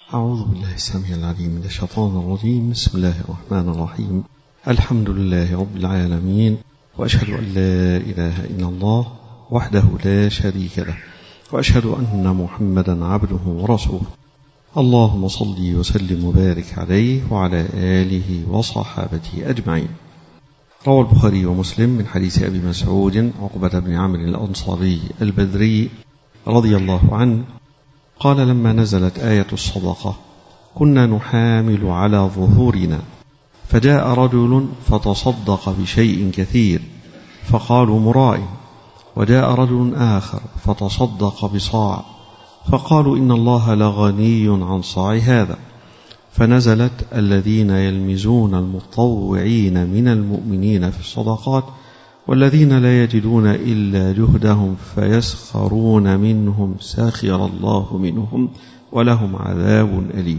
أعوذ بالله السميع العليم من الشيطان الرجيم. بسم الله الرحمن الرحيم. الحمد لله رب العالمين، وأشهد أن لا إله إلا الله وحده لا شريك له، وأشهد أن محمدا عبده ورسوله. اللهم صل وسلم وبارك عليه وعلى آله وصحابته أجمعين. روى البخاري ومسلم من حديث أبي مسعود عقبة بن عمرو الأنصاري البدري رضي الله عنه قال: لما نزلت آية الصدقة كنا نحامل على ظهورنا، فجاء رجل فتصدق بشيء كثير فقالوا مراء، وجاء رجل آخر فتصدق بصاع فقالوا إن الله لغني عن صاع هذا، فنزلت الذين يلمزون المتطوعين من المؤمنين في الصدقات والذين لا يجدون إلا جهدهم فيسخرون منهم سخر الله منهم ولهم عذاب أليم.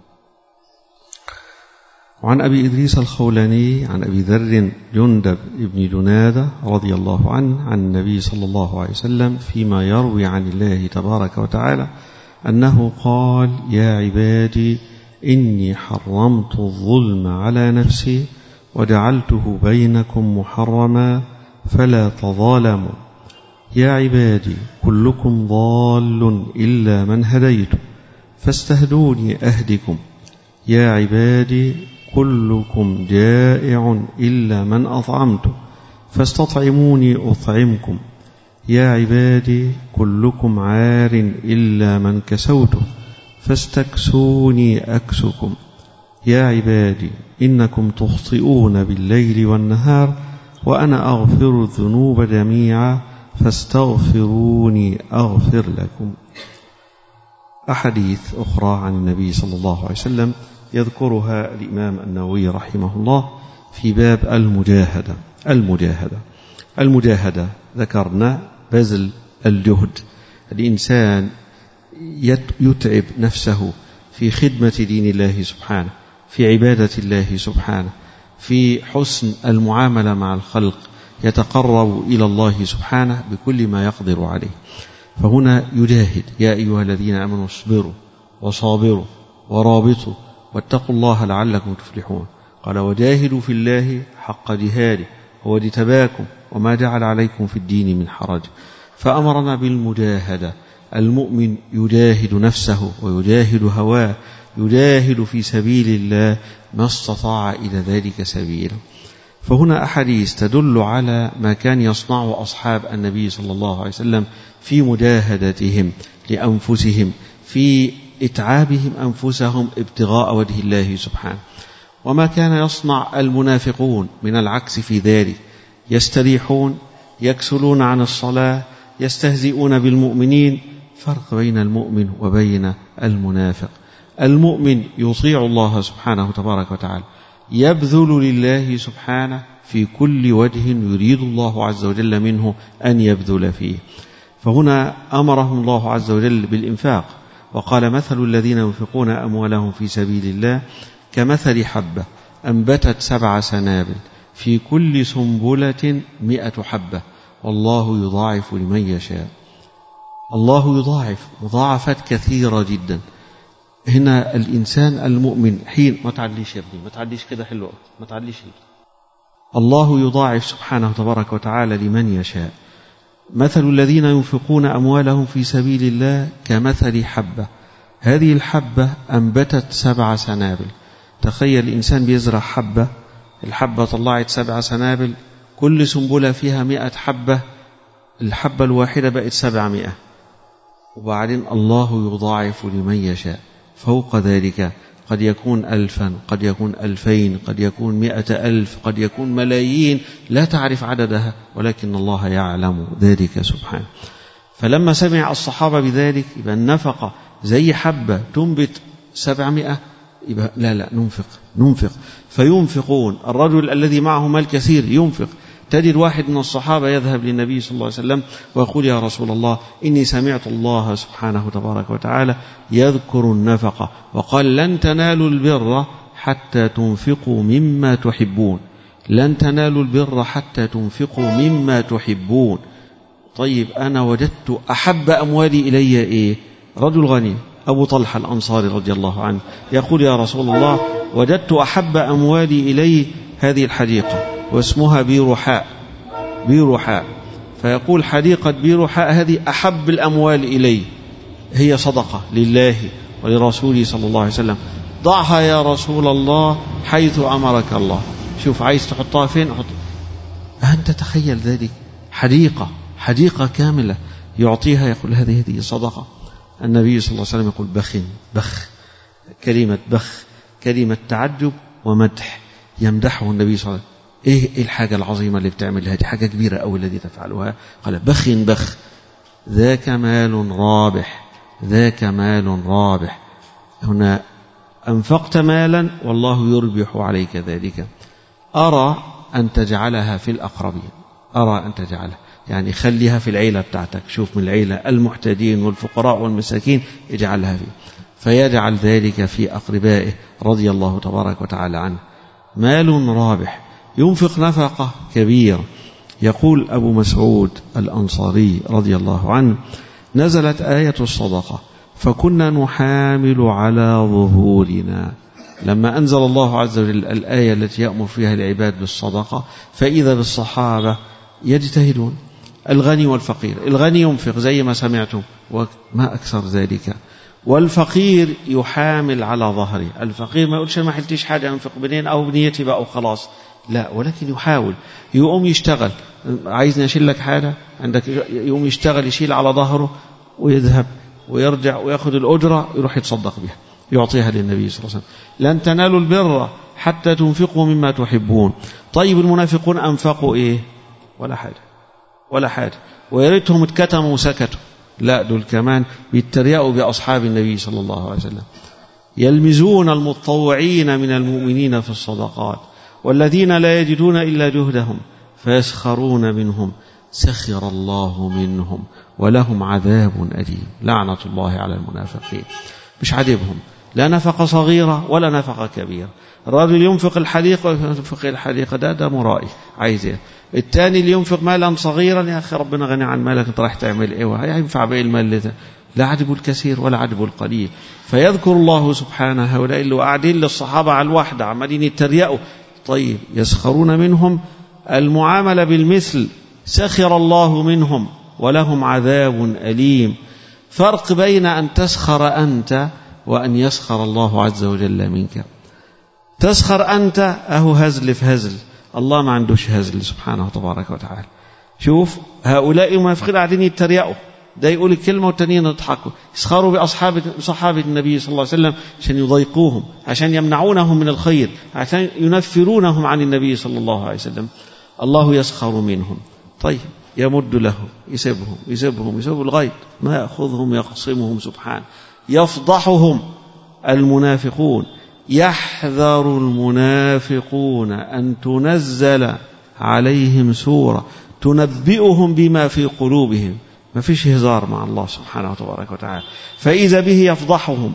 وعن أبي إدريس الخولاني عن أبي ذر جندب بن جنادة رضي الله عنه عن النبي صلى الله عليه وسلم فيما يروي عن الله تبارك وتعالى أنه قال: يا عبادي إني حرمت الظلم على نفسي وجعلته بينكم محرما فلا تظالموا. يا عبادي كلكم ضال إلا من هديت فاستهدوني أهدكم. يا عبادي كلكم جائع إلا من أطعمت فاستطعموني أطعمكم. يا عبادي كلكم عار إلا من كسوته فاستكسوني أكسكم. يا عبادي إنكم تخطئون بالليل والنهار وأنا أغفر الذنوب جميعا فاستغفروني أغفر لكم. أحاديث أخرى عن النبي صلى الله عليه وسلم يذكرها الإمام النووي رحمه الله في باب المجاهدة ذكرنا بذل الجهد، الإنسان يتعب نفسه في خدمة دين الله سبحانه، في عبادة الله سبحانه، في حسن المعاملة مع الخلق، يتقرب إلى الله سبحانه بكل ما يقدر عليه. فهنا يجاهد: يا أيها الذين آمنوا اصبروا وصابروا ورابطوا واتقوا الله لعلكم تفلحون. قال: وجاهدوا في الله حق جهاده هو اجتباكم وما جعل عليكم في الدين من حرج. فأمرنا بالمجاهدة. المؤمن يجاهد نفسه ويجاهد هواه، يجاهد في سبيل الله ما استطاع إلى ذلك سبيلا. فهنا أحاديث تدل على ما كان يصنعه أصحاب النبي صلى الله عليه وسلم في مجاهدتهم لأنفسهم، في إتعابهم أنفسهم ابتغاء وجه الله سبحانه، وما كان يصنع المنافقون من العكس في ذلك: يستريحون، يكسلون عن الصلاة، يستهزئون بالمؤمنين. فرق بين المؤمن وبين المنافق. المؤمن يطيع الله سبحانه تبارك وتعالى، يبذل لله سبحانه في كل وجه يريد الله عز وجل منه أن يبذل فيه. فهنا أمرهم الله عز وجل بالإنفاق، وقال: مثل الذين ينفقون أموالهم في سبيل الله كمثل حبة أنبتت 7 سنابل في كل سنبلة 100 حبة والله يضاعف لمن يشاء. الله يضاعف مضاعفات كثيرة جدا. هنا الإنسان المؤمن حين ما تعليش يا ابني، ما تعليش كده، حلوة ما تعليش. الله يضاعف سبحانه تبارك وتعالى لمن يشاء. مثل الذين ينفقون أموالهم في سبيل الله كمثل حبة، هذه الحبة أنبتت 7 سنابل. تخيل الإنسان بيزرع حبة، الحبة طلعت 7 سنابل، كل سنبلة فيها 100 حبة، الحبة الواحدة بقت 700. وبعدين الله يضاعف لمن يشاء فوق ذلك، قد يكون 1000، قد يكون 2000، قد يكون 100,000، قد يكون ملايين لا تعرف عددها، ولكن الله يعلم ذلك سبحانه. فلما سمع الصحابة بذلك يبقى النفقة زي حبة تنبت 700، يبقى لا ننفق. فينفقون. الرجل الذي معه مال كثير ينفق. تجد واحد من الصحابة يذهب للنبي صلى الله عليه وسلم ويقول: يا رسول الله إني سمعت الله سبحانه تبارك وتعالى يذكر النفقة وقال: لن تنالوا البر حتى تنفقوا مما تحبون. لن تنالوا البر حتى تنفقوا مما تحبون. طيب أنا وجدت أحب أموالي إلي إيه؟ رجل غني أبو طلحة الأنصاري رضي الله عنه يقول: يا رسول الله، وجدت أحب أموالي إلي هذه الحديقة واسمها بيرحاء. بيرحاء. فيقول: حديقة بيرحاء هذه أحب الأموال إلي، هي صدقة لله ولرسوله صلى الله عليه وسلم، ضعها يا رسول الله حيث أمرك الله. شوف عايز تحطها فين أحط. أنت تخيل ذلك، حديقة كاملة يعطيها، يقول هذه صدقة. النبي صلى الله عليه وسلم يقول: بخ. كلمة بخ كلمة تعجب ومدح، يمدحه النبي صلى الله عليه وسلم. إيه الحاجة العظيمة اللي بتعملها دي؟ حاجة كبيرة أوي الذي تفعلها. قال: بخ ذاك مال رابح، ذاك مال رابح. هنا أنفقت مالا والله يربح عليك ذلك. أرى أن تجعلها في الأقربين، أرى أن تجعلها يعني خليها في العيلة بتاعتك، شوف من العيلة المحتاجين والفقراء والمساكين اجعلها فيه، فيجعل ذلك في أقربائه رضي الله تبارك وتعالى عنه. مال رابح، ينفق نفقة كبيرة. يقول أبو مسعود الأنصاري رضي الله عنه: نزلت آية الصدقة فكنا نحامل على ظهورنا. لما أنزل الله عز وجل الآية التي يأمر فيها العباد بالصدقة، فإذا بالصحابة يجتهدون، الغني والفقير. الغني ينفق زي ما سمعتم وما أكثر ذلك، والفقير يحامل على ظهره. الفقير ما يقولش ما حلتيش حاجة أنفق بنين أو بنيتي بقى وخلاص، لا، ولكن يحاول، يقوم يشتغل. عايزني أشيل لك حاجة عندك، يقوم يشتغل، يشيل على ظهره ويذهب ويرجع ويأخذ الأجرة، يروح يتصدق بها يعطيها للنبي صلى الله عليه وسلم. لن تنالوا البر حتى تنفقوا مما تحبون. طيب المنافقون أنفقوا إيه؟ ولا حاجة، وياريتهم اتكتموا وسكتوا. لا، دول كمان بيتريقوا بأصحاب النبي صلى الله عليه وسلم. يلمزون المتطوعين من المؤمنين في الصدقات والذين لا يجدون إلا جهدهم فيسخرون منهم سخر الله منهم ولهم عذاب أليم. لعنة الله على المنافقين. مش عاجبهم لا نفقة صغيرة ولا نفقة كبيرة. الرجل ينفق الحديقة ده مرائي، عايز ايه؟ الثاني اللي ينفق مالا صغيرا، يا أخي ربنا غني عن مالك، انت رايح تعمل ايه؟ وهينفع بايه المال ده؟ لا عجب الكثير ولا عجب القليل. فيذكر الله سبحانه هؤلاء اللي قاعدين للصحابة على الوحدة عمالين يتريقوا. طيب يسخرون منهم، المعاملة بالمثل، سخر الله منهم ولهم عذاب أليم. فرق بين أن تسخر أنت وأن يسخر الله عز وجل منك. تسخر أنت أهو هزل في هزل، الله ما عندوش هزل سبحانه تبارك وتعالى. شوف هؤلاء المنافقين قاعدين يتريقوا، ده يقول الكلمة والتانيين يضحكوا، يسخروا بصحابة النبي صلى الله عليه وسلم عشان يضايقوهم، عشان يمنعونهم من الخير، عشان ينفرونهم عن النبي صلى الله عليه وسلم. الله يسخر منهم. طيب يمد له، يسيبهم الغيب، ما يأخذهم يقصمهم سبحانه. يفضحهم المنافقون. يحذر المنافقون أن تنزل عليهم سورة تنبئهم بما في قلوبهم. ما فيش هزار مع الله سبحانه وتبارك وتعالى. فإذا به يفضحهم.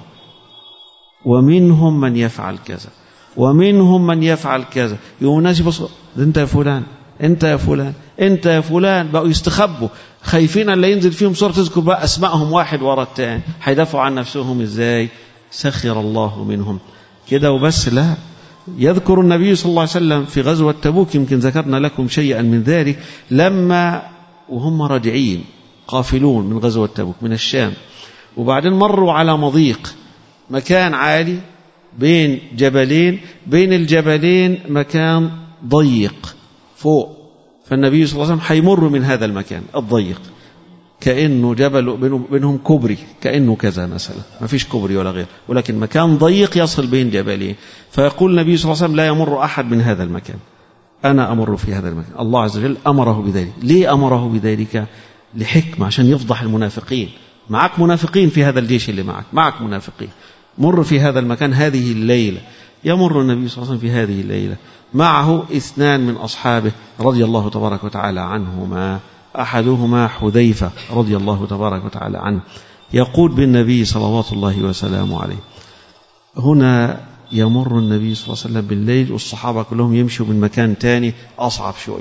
ومنهم من يفعل كذا ومنهم من يفعل كذا. يقوم الناس يبصوا، انت يا فلان، انت يا فلان، انت يا فلان، بقوا يستخبوا خايفين اللي ينزل فيهم صورة تذكر بقى اسمائهم واحد ورا الثاني، هيدافعوا عن نفسهم ازاي؟ سخر الله منهم. كده وبس؟ لا، يذكر النبي صلى الله عليه وسلم في غزوة تبوك، يمكن ذكرنا لكم شيئا من ذلك، لما وهم راجعين قافلون من غزوة تبوك من الشام، وبعدين مروا على مضيق، مكان عالي بين جبلين، بين الجبلين مكان ضيق فوق، فالنبي صلى الله عليه وسلم حيمر من هذا المكان الضيق، كأنه جبل بينهم كبري، كأنه كذا مثلا، ما فيش كبري ولا غير، ولكن مكان ضيق يصل بين جبلين. فيقول النبي صلى الله عليه وسلم: لا يمر أحد من هذا المكان، أنا أمر في هذا المكان. الله عز وجل أمره بذلك. ليه أمره بذلك؟ لحكمة، عشان يفضح المنافقين. معك منافقين في هذا الجيش اللي معك منافقين، مر في هذا المكان هذه الليلة. يمر النبي صلى الله عليه وسلم في هذه الليلة، معه 2 من أصحابه رضي الله تبارك وتعالى عنهما، أحدهما حذيفة رضي الله تبارك وتعالى عنه، يقول بالنبي صلوات الله وسلامه عليه. هنا يمر النبي صلى الله عليه وسلم بالليل، والصحابة كلهم يمشوا من مكان تاني أصعب شوي.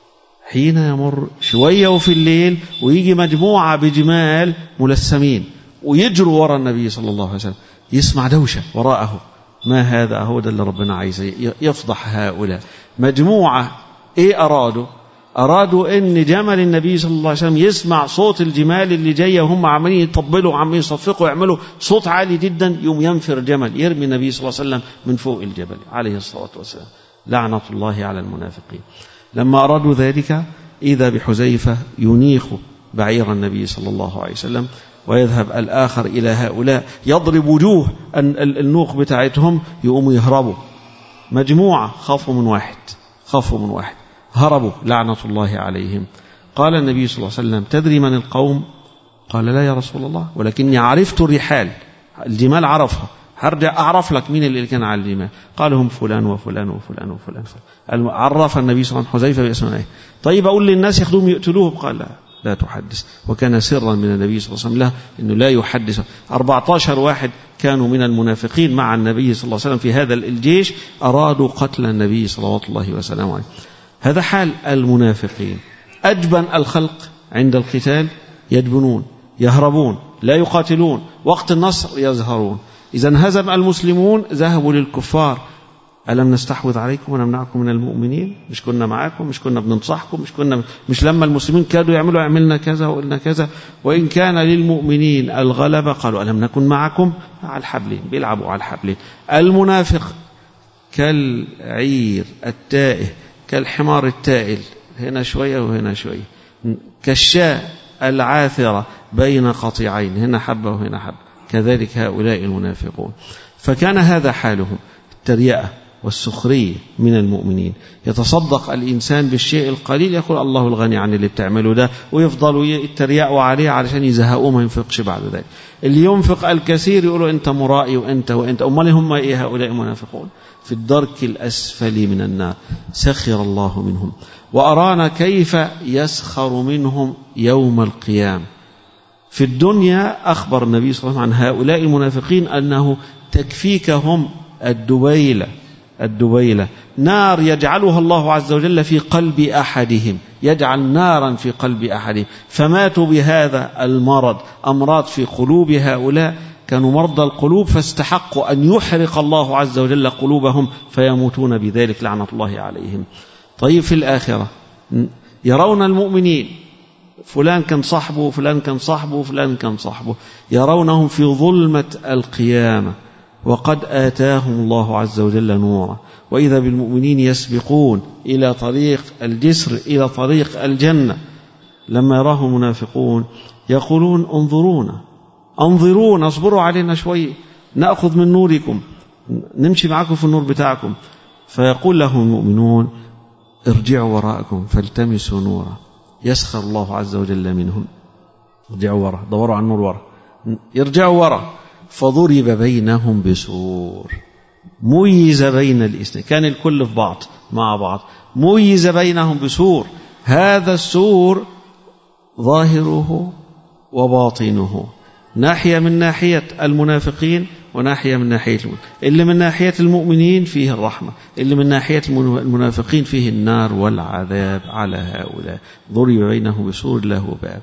حين يمر شوية وفي الليل، ويجي مجموعة بجمال ملثمين، ويجروا وراء النبي صلى الله عليه وسلم، يسمع دوشة وراءه. ما هذا؟ هو ده اللي ربنا عايزه، يفضح هؤلاء. مجموعة ايه أرادوا ان جمل النبي صلى الله عليه وسلم يسمع صوت الجمال اللي جاية وهم عمالين يطبلوا وعمالين يصفقوا ويعملوا صوت عالي جدا، يوم ينفر الجمل يرمي النبي صلى الله عليه وسلم من فوق الجبل عليه الصلاة والسلام. لعنة الله على المنافقين. لما أرادوا ذلك إذا بحذيفة ينيخ بعير النبي صلى الله عليه وسلم، ويذهب الآخر إلى هؤلاء يضرب وجوه النوق بتاعتهم، يقوموا يهربوا. مجموعة خافوا من واحد هربوا لعنة الله عليهم. قال النبي صلى الله عليه وسلم: تدري من القوم؟ قال: لا يا رسول الله، ولكني عرفت الرحال، الجمال عرفها، هرجع أعرف لك مين اللي كان على الجمال. قال: هم فلان وفلان وفلان وفلان. عرف النبي صلى الله عليه وسلم حذيفة باسمه. طيب أقول للناس ياخذوهم يقتلوهم؟ قال: لا تحدث. وكان سرا من النبي صلى الله عليه وسلم له أنه لا يحدث. 14 واحد كانوا من المنافقين مع النبي صلى الله عليه وسلم في هذا الجيش، أرادوا قتل النبي صلوات الله وسلامه عليه. هذا حال المنافقين. أجبن الخلق عند القتال يدبنون، يهربون، لا يقاتلون، وقت النصر يزهرون. إذا انهزم المسلمون ذهبوا للكفار: ألم نستحوذ عليكم ونمنعكم من المؤمنين؟ مش كنا معاكم؟ مش كنا بننصحكم؟ مش لما المسلمين كادوا يعملوا عملنا كذا وقلنا كذا؟ وإن كان للمؤمنين الغلبة قالوا: ألم نكن معكم؟ على الحبلين، بيلعبوا على الحبلين. المنافق كالعير التائه، كالحمار التائل، هنا شوية وهنا شوية، كالشاة العاثرة بين قطيعين، هنا حبة وهنا حبة. كذلك هؤلاء المنافقون. فكان هذا حالهم، التريئة والسخرية من المؤمنين. يتصدق الإنسان بالشيء القليل، يقول: الله الغني عن اللي بتعمله ده، ويفضلوا يتريقوا عليه علشان يزهقوه ما ينفقش بعد ذلك. اللي ينفق الكثير يقولوا: أنت مرائي وأنت. أمال هم إيه هؤلاء المنافقون؟ في الدرك الأسفل من النار، سخر الله منهم. وأرانا كيف يسخر منهم يوم القيامة. في الدنيا أخبر النبي صلى الله عليه وسلم عن هؤلاء المنافقين أنه تكفيكهم الدبيلة، نار يجعلها الله عز وجل في قلب أحدهم، يجعل نارا في قلب أحدهم. فماتوا بهذا المرض، أمراض في قلوب هؤلاء، كانوا مرضى القلوب، فاستحقوا أن يحرق الله عز وجل قلوبهم فيموتون بذلك لعنة الله عليهم. طيب في الآخرة يرون المؤمنين، فلان كان صاحبه، فلان كان صاحبه، فلان كان صاحبه، يرونهم في ظلمة القيامة وقد آتاهم الله عز وجل نورا. وإذا بالمؤمنين يسبقون إلى طريق الجسر، إلى طريق الجنة. لما يراه المنافقون يقولون: انظرونا، اصبروا علينا شوي، نأخذ من نوركم، نمشي معكم في النور بتاعكم. فيقول لهم المؤمنون: ارجعوا وراءكم فالتمسوا نورا. يسخر الله عز وجل منهم. ارجعوا وراء، دوروا على النور وراء، يرجعوا وراء. فضرب بينهم بسور، ميز بين الاثنين، كان الكل في بعض مع بعض، ميز بينهم بسور. هذا السور ظاهره وباطنه، ناحية من ناحية المنافقين وناحية من ناحية المؤمنين. اللي من ناحية المؤمنين فيه الرحمة، اللي من ناحية المنافقين فيه النار والعذاب على هؤلاء. ضرب بينهم بسور له باب.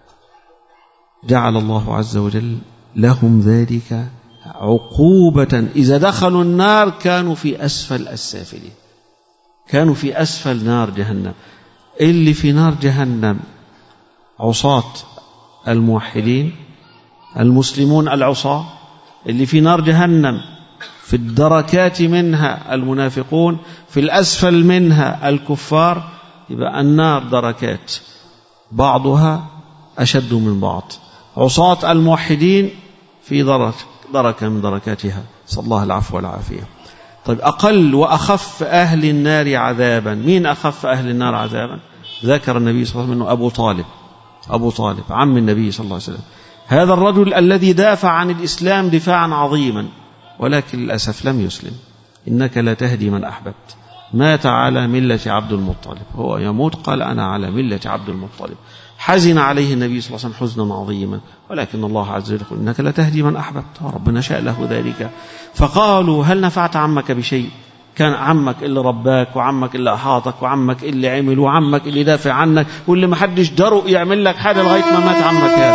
جعل الله عز وجل لهم ذلك عقوبة. إذا دخلوا النار كانوا في أسفل السافلين، كانوا في أسفل نار جهنم. اللي في نار جهنم عصاة الموحدين، المسلمون العصاة. اللي في نار جهنم في الدركات منها المنافقون، في الأسفل منها الكفار. يبقى النار دركات، بعضها أشد من بعض. عصاة الموحدين في دركة من دركاتها، صلى الله العفو والعافية. طيب أقل وأخف أهل النار عذابا، مين أخف أهل النار عذابا؟ ذكر النبي صلى الله عليه وسلم أبو طالب عم النبي صلى الله عليه وسلم. هذا الرجل الذي دافع عن الإسلام دفاعا عظيما، ولكن للأسف لم يسلم. إنك لا تهدي من أحببت. مات على ملة عبد المطلب، هو يموت قال: أنا على ملة عبد المطلب. حزن عليه النبي صلى الله عليه وسلم حزنا عظيما، ولكن الله عز وجل يقول: إنك لا تهدي من أحببت، وربنا شاء له ذلك. فقالوا: هل نفعت عمك بشيء؟ كان عمك اللي رباك، وعمك اللي أحاطك، وعمك اللي عمل، وعمك اللي دافع عنك، واللي ما حدش دروا يعمل لك حاجة لغاية ما مات عمك هذا.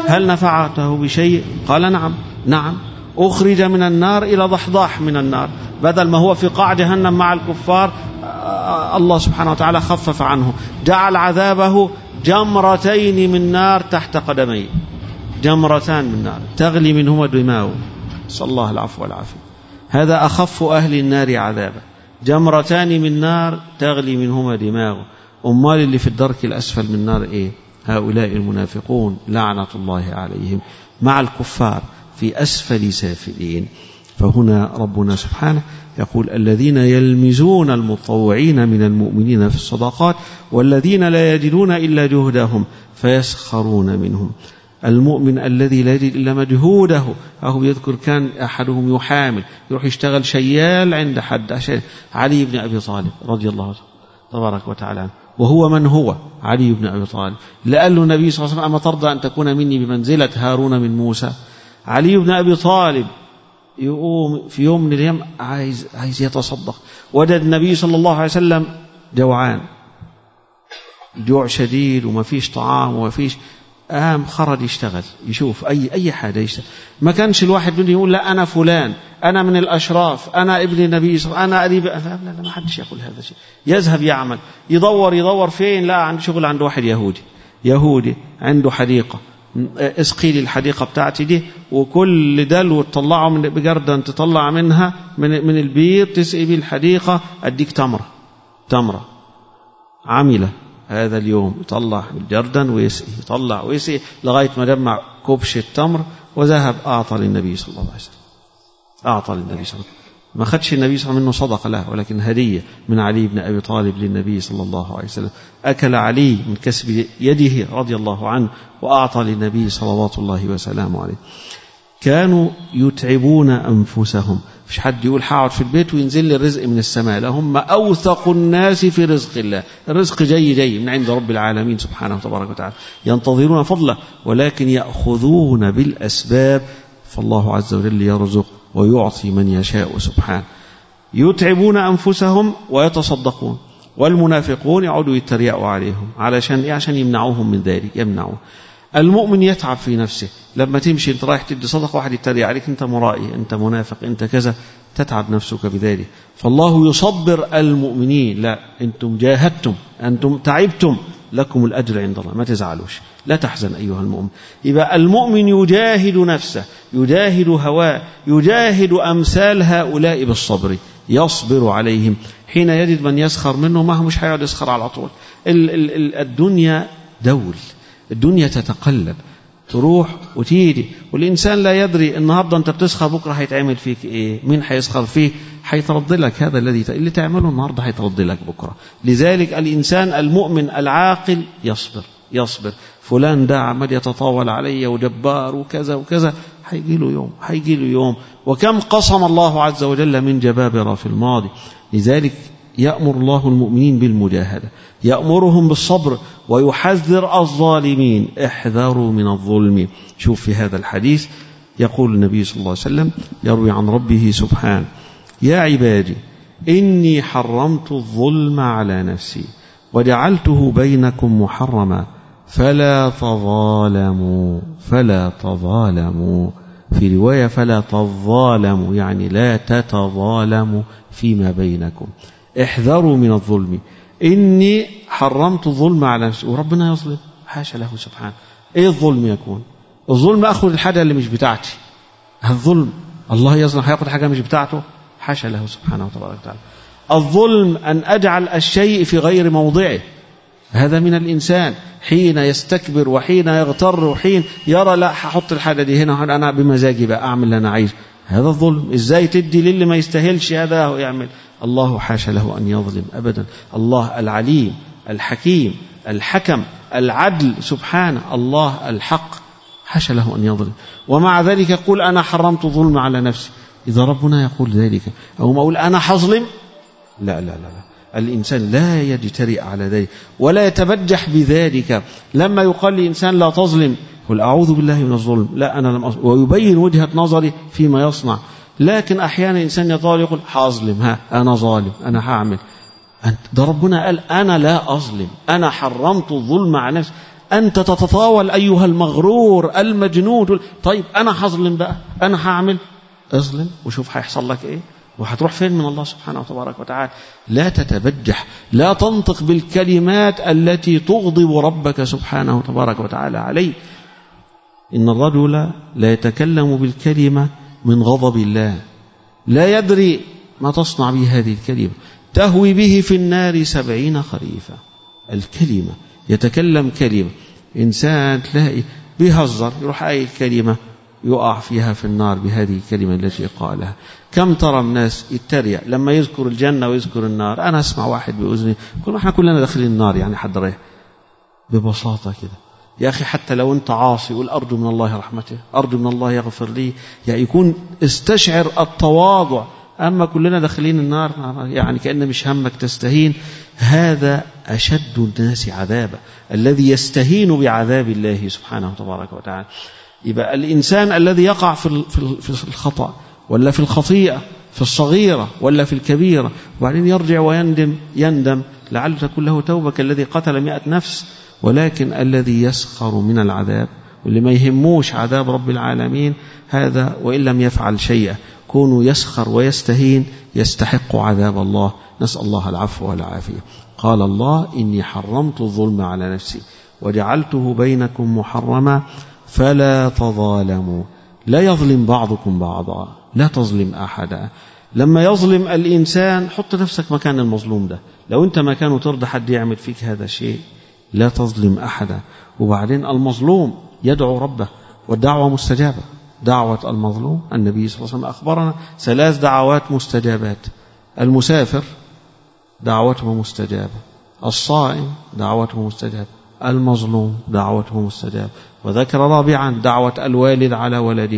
هل نفعته بشيء؟ قال نعم. أخرج من النار إلى ضحضاح من النار، بدل ما هو في قاع جهنم مع الكفار الله سبحانه وتعالى خفف عنه، جعل عذابه جمرتين من نار تحت قدميه، جمرتان من نار تغلي منهما دماؤه، صلى الله العفو والعافية. هذا أخف أهل النار عذابا، جمرتان من نار تغلي منهما دماؤه. أمال اللي في الدرك الأسفل من النار إيه؟ هؤلاء المنافقون لعنة الله عليهم مع الكفار في أسفل سافلين. فهنا ربنا سبحانه يقول الذين يلمزون المطوعين من المؤمنين في الصدقات والذين لا يجدون إلا جهدهم فيسخرون منهم. المؤمن الذي لا يجد إلا مجهوده، أهو يذكر كان أحدهم يحامل يروح يشتغل شيال عند حد، علي بن أبي طالب رضي الله تبارك وتعالى عنه، وهو من هو علي بن أبي طالب؟ لقال له النبي صلى الله عليه وسلم أما ترضى أن تكون مني بمنزلة هارون من موسى؟ علي بن أبي طالب يقوم في يوم من الأيام عايز يتصدق، وجد النبي صلى الله عليه وسلم جوعان، جوع شديد وما فيش طعام وما فيش، قام خرج يشتغل يشوف أي حاجة يشتغل. ما كانش الواحد منهم يقول لا أنا فلان، أنا من الأشراف، أنا ابن النبي صلى الله عليه وسلم، أنا قريب، لا ما حدش يقول هذا الشيء. يذهب يعمل يدور فين؟ لا عند شغل عند واحد يهودي عنده حديقة، اسقي لي الحديقة بتاعتي دي، وكل دلو تطلعه من بجردة تطلع منها من البير تسقي بيه الحديقة، أديك تمرة عاملة هذا اليوم، يطلع الجردن ويسقي، يطلع ويسقي لغاية ما جمع كبش التمر وذهب أعطى للنبي صلى الله عليه وسلم. ما خدش النبي صلى الله عليه وسلم منه صدقة له، ولكن هدية من علي بن أبي طالب للنبي صلى الله عليه وسلم. أكل علي من كسب يده رضي الله عنه وأعطى للنبي صلوات الله وسلامه عليه. كانوا يتعبون أنفسهم، مش حد يقول هقعد في البيت وينزل لي الرزق من السماء، لهم أوثق الناس في رزق الله، الرزق جاي من عند رب العالمين سبحانه وتبارك وتعالى، ينتظرون فضله ولكن يأخذون بالأسباب، فالله عز وجل يرزق ويعطي من يشاء سبحانه. يتعبون أنفسهم ويتصدقون، والمنافقون يعودوا يتريقوا عليهم عشان يمنعوهم من ذلك، يمنعوا. المؤمن يتعب في نفسه، لما تمشي انت رايح تدي صدقة واحد يتريق عليك، انت مرائي، انت منافق، انت كذا، تتعب نفسك بذلك. فالله يصبر المؤمنين، لا انتم جاهدتم، انتم تعبتم، لكم الأجر عند الله، ما تزعلوش، لا تحزن أيها المؤمن. يبقى المؤمن يجاهد نفسه، يجاهد هواه، يجاهد أمثال هؤلاء بالصبر، يصبر عليهم. حين يجد من يسخر منه، ما هو مش هيقعد يسخر على طول. الدنيا دول، الدنيا تتقلب، تروح وتيجي، والإنسان لا يدري النهاردة أنت بتسخر بكرة هيتعمل فيك إيه، مين هيسخر فيه، هيترد لك هذا اللي تعمله النهاردة هيترد لك بكرة. لذلك الإنسان المؤمن العاقل يصبر. فلان ده عمال يتطاول علي وجبار وكذا وكذا، هيجي له يوم. وكم قسم الله عز وجل من جبابرة في الماضي. لذلك يأمر الله المؤمنين بالمجاهدة، يأمرهم بالصبر، ويحذر الظالمين، احذروا من الظلم. شوف في هذا الحديث يقول النبي صلى الله عليه وسلم يروي عن ربه سبحانه: يا عبادي إني حرمت الظلم على نفسي وجعلته بينكم محرما فلا تظالموا. في رواية فلا تظالموا، يعني لا تتظالموا فيما بينكم، احذروا من الظلم. إني حرمت الظلم على نفسي، وربنا يظلم؟ حاشا له سبحانه. إيه الظلم يكون؟ الظلم أخذ الحاجة اللي مش بتاعتي، الظلم الله يظلم هياخد حاجة مش بتاعته؟ حاشا له سبحانه وتبارك وتعالى. الظلم أن أجعل الشيء في غير موضعه، هذا من الإنسان حين يستكبر وحين يغتر وحين يرى لا هحط الحاجة دي هنا، أنا بمزاجي بقى أعمل اللي أنا عايزه، هذا الظلم. إزاي تدي للي ما يستاهلش هذا يعمل؟ الله حاشا له أن يظلم أبدا. الله العليم الحكيم الحكم العدل سبحانه، الله الحق، حاشا له أن يظلم. ومع ذلك يقول أنا حرمت الظلم على نفسي. إذا ربنا يقول ذلك أو ما أقول أنا حظلم، لا. الإنسان لا يجترئ على ذلك ولا يتبجح بذلك. لما يقال لإنسان لا تظلم، قل أعوذ بالله من الظلم، لا أنا لم أظلم، ويبين وجهة نظري فيما يصنع. لكن أحيانا الإنسان يطال يقول حظلم، أنا ظالم، أنا هعمل. ده ربنا قال أنا لا أظلم، أنا حرمت الظلم على نفسي، أنت تتطاول أيها المغرور المجنون. طيب أنا هظلم بقى، أنا هعمل، اظلم وشوف هيحصل لك إيه وهتروح فين من الله سبحانه وتبارك وتعالى. لا تتبجح، لا تنطق بالكلمات التي تغضب ربك سبحانه وتبارك وتعالى عليه. إن الرجل لا يتكلم بالكلمة من غضب الله، لا يدري ما تصنع به هذه الكلمة، تهوي به في النار 70 خريفا. الكلمة، يتكلم كلمة، إنسان تلاقي بيهزر يروح أي كلمة يقع فيها في النار بهذه الكلمة التي قالها. كم ترى الناس يتريق لما يذكر الجنة ويذكر النار. أنا أسمع واحد بأذني كل احنا كلنا داخلين النار، يعني حد رايح ببساطة كده. يا أخي حتى لو أنت عاصي قول أرجو من الله رحمته، أرجو من الله يغفر لي، يعني يكون استشعر التواضع. أما كلنا داخلين النار يعني كأن مش همك تستهين. هذا أشد الناس عذابا الذي يستهين بعذاب الله سبحانه وتبارك وتعالى. يبقى الإنسان الذي يقع في الخطأ ولا في الخطيئة، في الصغيرة ولا في الكبيرة، وبعدين يرجع ويندم لعل تكون له توبة كالذي قتل 100 نفس. ولكن الذي يسخر من العذاب واللي ما يهموش عذاب رب العالمين، هذا وإن لم يفعل شيئا كونه يسخر ويستهين يستحق عذاب الله. نسأل الله العفو والعافية. قال الله: إني حرمت الظلم على نفسي وجعلته بينكم محرما فلا تظالموا. لا يظلم بعضكم بعضا، لا تظلم أحدا. لما يظلم الإنسان حط نفسك مكان المظلوم ده، لو أنت مكانه ترضى حد يعمل فيك هذا الشيء؟ لا تظلم أحدا. وبعدين المظلوم يدعو ربه والدعوة مستجابة. دعوة المظلوم النبي صلى الله عليه وسلم أخبرنا 3 دعوات مستجابات: المسافر دعوته مستجابة، الصائم دعوته مستجابة، المظلوم دعوته مستجابة. وذكر رابعا دعوة الوالد على ولده.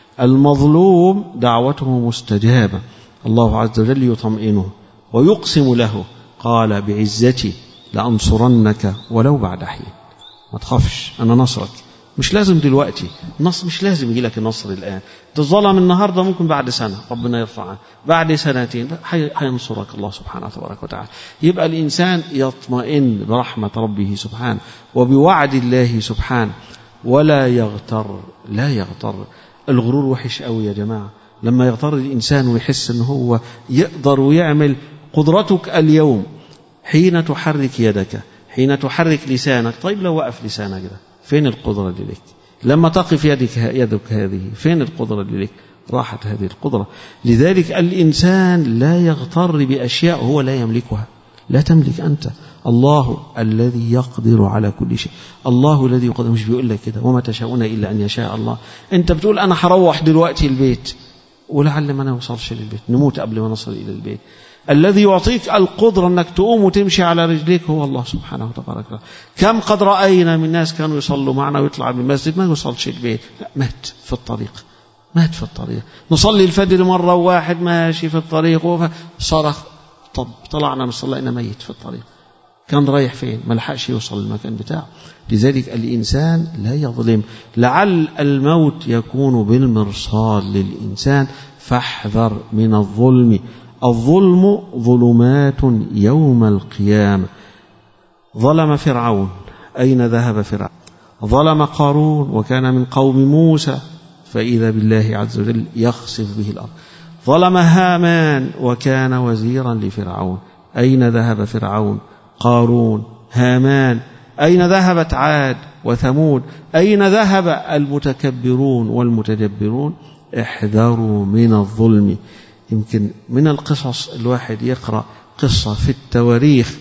المظلوم دعوته مستجابة، الله عز وجل يطمئنه ويقسم له، قال: بعزتي لأنصرنك ولو بعد حين. ما تخافش، أنا نصرك. مش لازم دلوقتي النصر، مش لازم يجي لك النصر الآن. تظلم النهاردة ممكن بعد سنة ربنا يرفعها، بعد سنتين هينصرك الله سبحانه وتبارك وتعالى. يبقى الإنسان يطمئن برحمة ربه سبحانه وبوعد الله سبحانه ولا يغتر. لا يغتر. الغرور وحش قوي يا جماعة. لما يغتر الإنسان ويحس أنه هو يقدر ويعمل. قدرتك اليوم حين تحرك يدك، حين تحرك لسانك. طيب لو وقف لسانك ده فين القدرة اللي لك؟ لما تقف يدك هذه فين القدرة اللي لك؟ راحت هذه القدرة. لذلك الإنسان لا يغتر بأشياء هو لا يملكها. لا تملك أنت. الله الذي يقدر على كل شيء، الله الذي يقدر. مش بيقول لك كده وما تشاءون إلا أن يشاء الله. أنت بتقول أنا هروح دلوقتي البيت ولعل ما نوصلش للبيت، نموت قبل ما نصل إلى البيت. الذي يعطيك القدرة أنك تقوم وتمشي على رجليك هو الله سبحانه وتبارك وتعالى. كم قد رأينا من ناس كانوا يصلوا معنا ويطلع من المسجد ما يوصلش البيت، لا مات في الطريق، مات في الطريق. نصلي الفجر مرة واحد ماشي في الطريق صرخ، طب طلعنا من الصلاة لقينا ميت في الطريق. كان رايح فين؟ ما لحقش يوصل المكان بتاعه. لذلك الإنسان لا يظلم. لعل الموت يكون بالمرصاد للإنسان، فاحذر من الظلم. الظلم ظلمات يوم القيامة. ظلم فرعون، أين ذهب فرعون؟ ظلم قارون وكان من قوم موسى، فإذا بالله عز وجل يخسف به الأرض. ظلم هامان وكان وزيرا لفرعون، أين ذهب فرعون؟ قارون، هامان. أين ذهبت عاد وثمود؟ أين ذهب المتكبرون والمتجبرون؟ احذروا من الظلم. يمكن من القصص الواحد يقرأ قصة في التواريخ.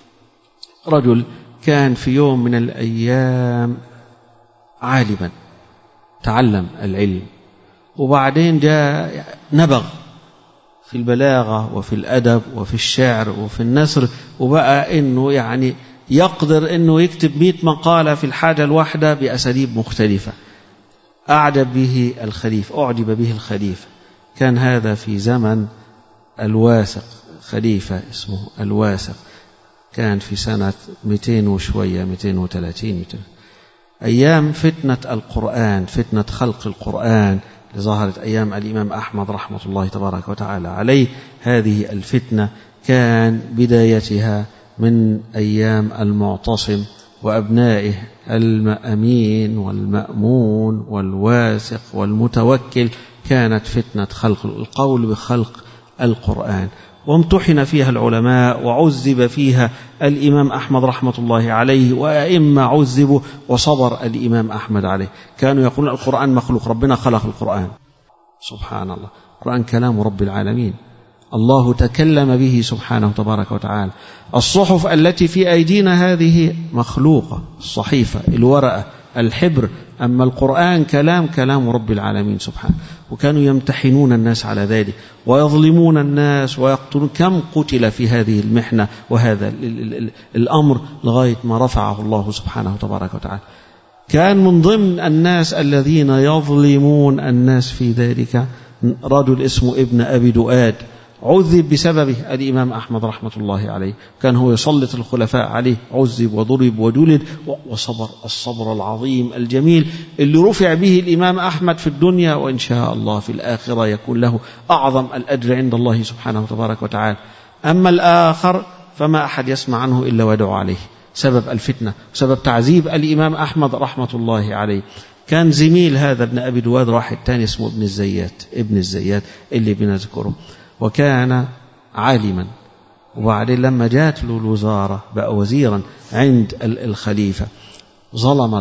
رجل كان في يوم من الأيام عالما، تعلم العلم، وبعدين جاء نبغ في البلاغة وفي الأدب وفي الشعر وفي النثر، وبقى إنه يعني يقدر إنه يكتب 100 مقالة في الحاجة الواحدة بأساليب مختلفة. أعجب به الخليفة. كان هذا في زمن الواثق، خليفة اسمه الواثق، كان في سنة 200 وشوية، 230 أيام فتنة القرآن، فتنة خلق القرآن اللي ظهرت أيام الإمام أحمد رحمة الله تبارك وتعالى عليه. هذه الفتنة كان بدايتها من أيام المعتصم وأبنائه الأمين والمأمون والواثق والمتوكل كانت فتنة خلق القول بخلق القرآن، وامتحن فيها العلماء وعذب فيها الإمام أحمد رحمة الله عليه، وأئمة عذبوا وصبر الإمام أحمد عليه. كانوا يقولون القرآن مخلوق، ربنا خلق القرآن. سبحان الله، القرآن كلام رب العالمين، الله تكلم به سبحانه تبارك وتعالى. الصحف التي في أيدينا هذه مخلوقة، الصحيفة، الورقة، الحبر، أما القرآن كلام رب العالمين سبحانه. وكانوا يمتحنون الناس على ذلك ويظلمون الناس ويقتلون. كم قتل في هذه المحنة وهذا الأمر لغاية ما رفعه الله سبحانه تبارك وتعالى. كان من ضمن الناس الذين يظلمون الناس في ذلك رجل اسمه ابن أبي دؤاد، عذب بسببه الإمام أحمد رحمة الله عليه. كان هو يسلط الخلفاء عليه، عذب وضرب وجلد وصبر الصبر العظيم الجميل اللي رفع به الإمام أحمد في الدنيا، وإن شاء الله في الآخرة يكون له أعظم الأجر عند الله سبحانه تبارك وتعالى. أما الآخر فما أحد يسمع عنه إلا ويدعو عليه، سبب الفتنة، سبب تعذيب الإمام أحمد رحمة الله عليه. كان زميل هذا ابن أبي دواد واحد تاني اسمه ابن الزيات اللي بنذكره، وكان عالما. وبعدين لما جاءت له الوزارة بقى وزيرا عند الخليفة، ظلم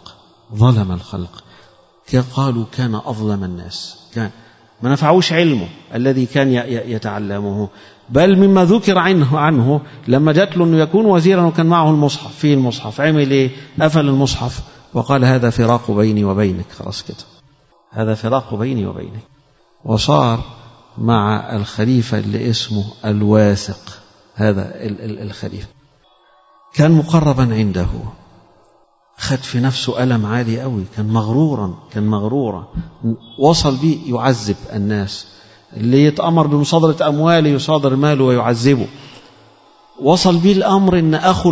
الخلق. قالوا كان أظلم الناس، كان ما نفعوش علمه الذي كان يتعلمه. بل مما ذكر عنه لما جاءت له أنه يكون وزيرا وكان معه المصحف، فيه المصحف، عمل إيه؟ قفل المصحف وقال هذا فراق بيني وبينك، خلاص كده، هذا فراق بيني وبينك. وصار مع الخليفة اللي اسمه الواثق. هذا الخليفة كان مقربا عنده، خد في نفسه ألم عالي قوي، كان مغرورا، وصل به يعذب الناس، اللي يتأمر بمصادرة أمواله يصادر ماله ويعذبه. وصل به الأمر إن أخو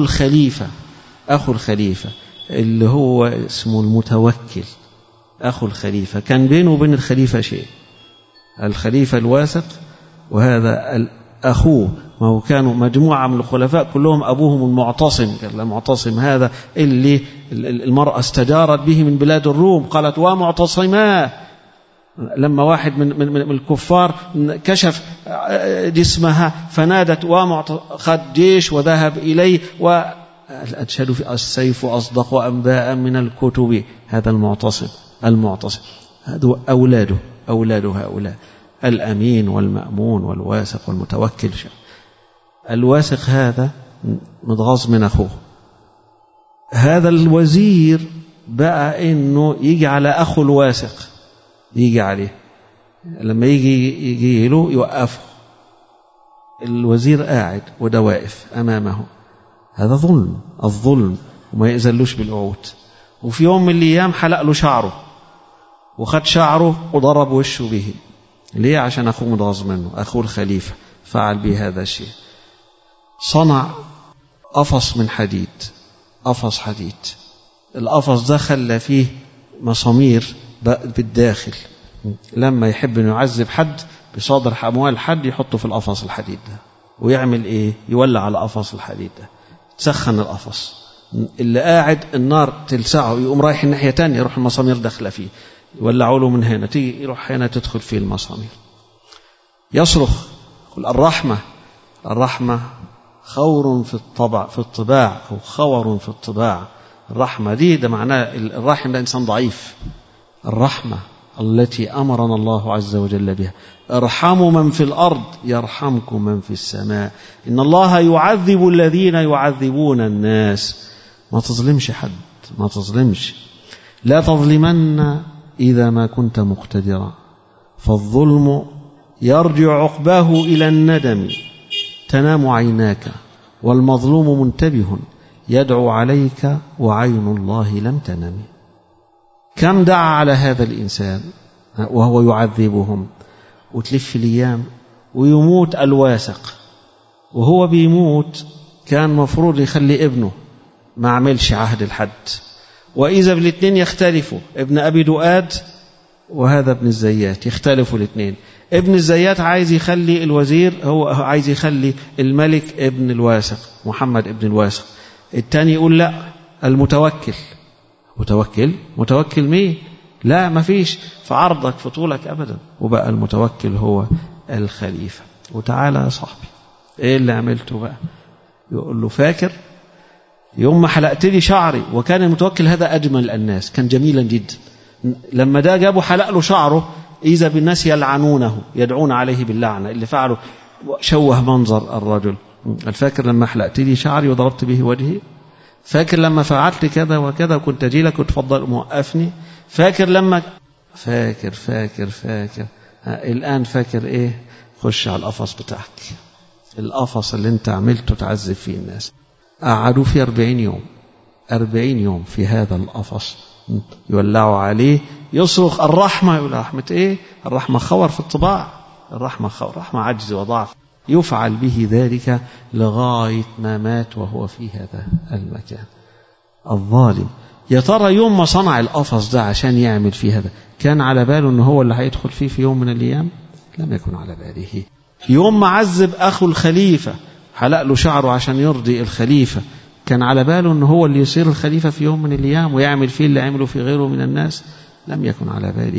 الخليفة اللي هو اسمه المتوكل، أخو الخليفة، كان بينه وبين الخليفة شيء، الخليفة الواثق وهذا أخوه، ما هو كانوا مجموعة من الخلفاء كلهم أبوهم المعتصم. كان المعتصم هذا اللي المرأة استجارت به من بلاد الروم، قالت ومعتصما، لما واحد من الكفار كشف جسمها فنادت خد جيش وذهب إليه، وأشهد في السيف أصدق وأنباء من الكتب. هذا المعتصم هذا أولاده هؤلاء الأمين والمأمون والواثق والمتوكل. الواثق هذا متغاظ من أخوه. هذا الوزير بقى إنه يجي على أخو الواثق، يجي عليه، لما يجي له يوقفه. الوزير قاعد وده واقف أمامه، هذا الظلم وما يأذلوش بالقعود. وفي يوم من الأيام حلق له شعره وخد شعره وضرب وشه به. ليه؟ عشان أخوه متغاظ منه، أخوه الخليفة فعل به هذا الشيء. صنع قفص من حديد، قفص حديد. القفص ده خلى فيه مسامير بالداخل، لما يحب أن يعذب حد بصادر أموال حد يحطه في القفص الحديد ده، ويعمل إيه؟ يولع على قفص الحديد ده، تسخن القفص، اللي قاعد النار تلسعه، يقوم رايح الناحية تانية يروح المسامير داخله فيه، يولعوا له من هنا، تيجي يروح هنا تدخل فيه المسامير. يصرخ يقول الرحمة خور في الطباع أو خور في الطباع. الرحمة دي ده معناه الراحم ده إنسان ضعيف. الرحمة التي أمرنا الله عز وجل بها، ارحموا من في الأرض يرحمكم من في السماء، إن الله يعذب الذين يعذبون الناس. ما تظلمش حد، ما تظلمش، لا تظلمن إذا ما كنت مقتدرا، فالظلم يرجع عقباه إلى الندم، تنام عيناك والمظلوم منتبه يدعو عليك وعين الله لم تنم. كم دعا على هذا الإنسان وهو يعذبهم، وتلف الأيام ويموت الواثق. وهو بيموت كان مفروض يخلي ابنه ما عملش عهد الحد، وإذا بالاثنين يختلفوا، ابن أبي دؤاد وهذا ابن الزيات يختلفوا الاثنين. ابن الزيات عايز يخلي الوزير، هو عايز يخلي الملك ابن الواثق، محمد ابن الواثق. الثاني يقول لا، المتوكل. متوكل مين؟ لا ما فيش في عرضك في طولك أبدا. وبقى المتوكل هو الخليفة. وتعالى يا صاحبي إيه اللي عملته بقى؟ يقول له فاكر يوم ما حلقت لي شعري؟ وكان المتوكل هذا أجمل الناس، كان جميلا جدا. لما ده جابوا حلق له شعره إذا بالناس يلعنونه، يدعون عليه باللعنة. اللي فعله شوه منظر الرجل. الفاكر لما حلقت لي شعري وضربت به وجهي؟ فاكر لما فعلت كذا وكذا وكنت أجي لك وتفضل موقفني؟ فاكر لما فاكر الآن فاكر إيه؟ خش على القفص بتاعك، القفص اللي انت عملته تعذب فيه الناس. قعدوا فيه 40 يوم في هذا القفص، يولعوا عليه، يصرخ الرحمة. يقول رحمة ايه؟ الرحمة خور في الطباع، الرحمة عجز وضعف. يفعل به ذلك لغاية ما مات وهو في هذا المكان. الظالم يا ترى يوم ما صنع القفص ده عشان يعمل فيه هذا كان على باله ان هو اللي هيدخل فيه في يوم من الايام؟ لم يكن على باله. يوم ما عذب أخو الخليفة حلق له شعره عشان يرضي الخليفة، كان على باله أنه هو اللي يصير الخليفة في يوم من الأيام ويعمل فيه اللي عمله في غيره من الناس؟ لم يكن على باله.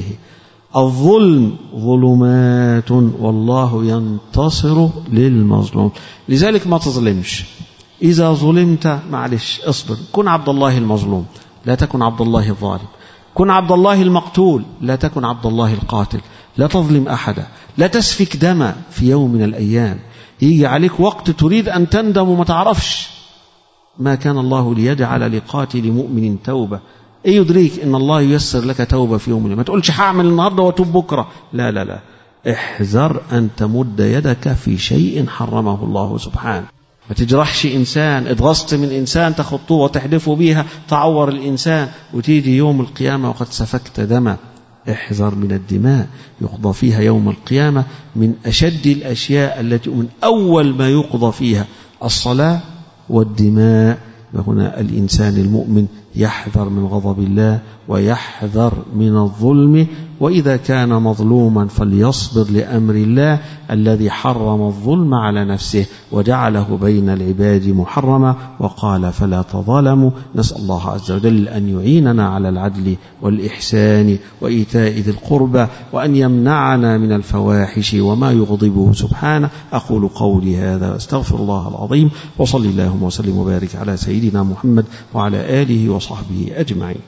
الظلم ظلمات والله ينتصر للمظلوم. لذلك ما تظلمش. إذا ظلمت معلش اصبر، كن عبد الله المظلوم لا تكن عبد الله الظالم. كن عبد الله المقتول لا تكن عبد الله القاتل. لا تظلم أحدا، لا تسفك دم. في يوم من الأيام يجي عليك وقت تريد أن تندم وما تعرفش. ما كان الله ليجعل لقاتل مؤمن توبة. إيه يدريك إن الله ييسر لك توبة في يوم. ما تقولش هعمل النهاردة وتوب بكرة. لا احذر أن تمد يدك في شيء حرمه الله سبحانه. ما تجرحش إنسان. اتغصت من إنسان تخطوه وتحدفه بيها تعور الإنسان وتيجي يوم القيامة وقد سفكت دما. احذر من الدماء، يقضى فيها يوم القيامة من أشد الأشياء التي من أول ما يقضى فيها الصلاة والدماء. وهنا الإنسان المؤمن يحذر من غضب الله ويحذر من الظلم، وإذا كان مظلوما فليصبر لأمر الله الذي حرم الظلم على نفسه وجعله بين العباد محرما، وقال فلا تظالموا. نسأل الله عز وجل أن يعيننا على العدل والإحسان وإيتاء ذي القربى، وأن يمنعنا من الفواحش وما يغضبه سبحانه. أقول قولي هذا واستغفر الله العظيم، وصلي اللهم وسلم وبارك على سيدنا محمد وعلى آله وصحبه أجمعين.